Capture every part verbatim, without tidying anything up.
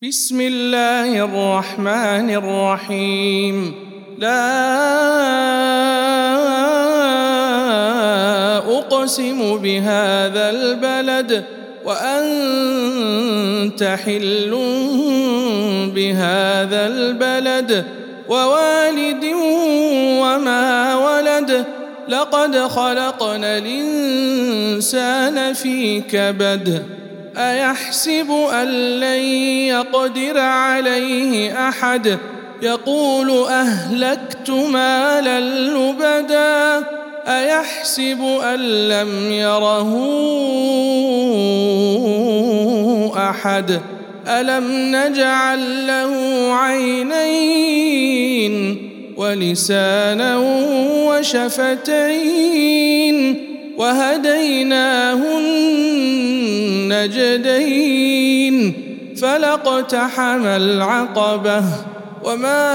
بسم الله الرحمن الرحيم. لا أقسم بهذا البلد وأنت حل بهذا البلد ووالد وما ولد لقد خلقنا الإنسان في كبد أيحسب أن لن يقدر عليه أحد يقول أهلكت مالا لبدا أيحسب أن لم يره أحد ألم نجعل له عينين ولسانا وشفتين وهديناه النجدين فلاقتحم العقبة وما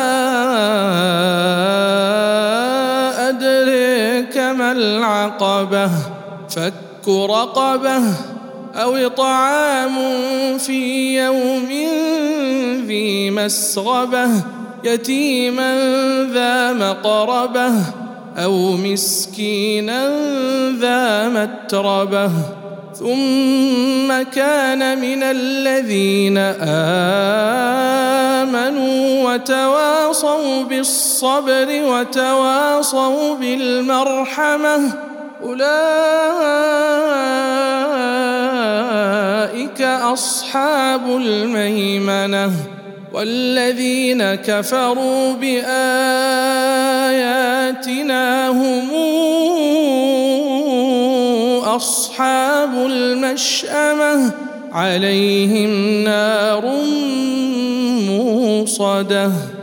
أدريك ما العقبة فك رقبة أو إطعام في يوم ذي مسغبة يتيما ذا مقربة أو مسكينا ذا متربة ثم كان من الذين آمنوا وتواصوا بالصبر وتواصوا بالمرحمة أولئك أصحاب الميمنة والذين كفروا بآياتنا هم أصحاب المشأمة عليهم نار موصدة.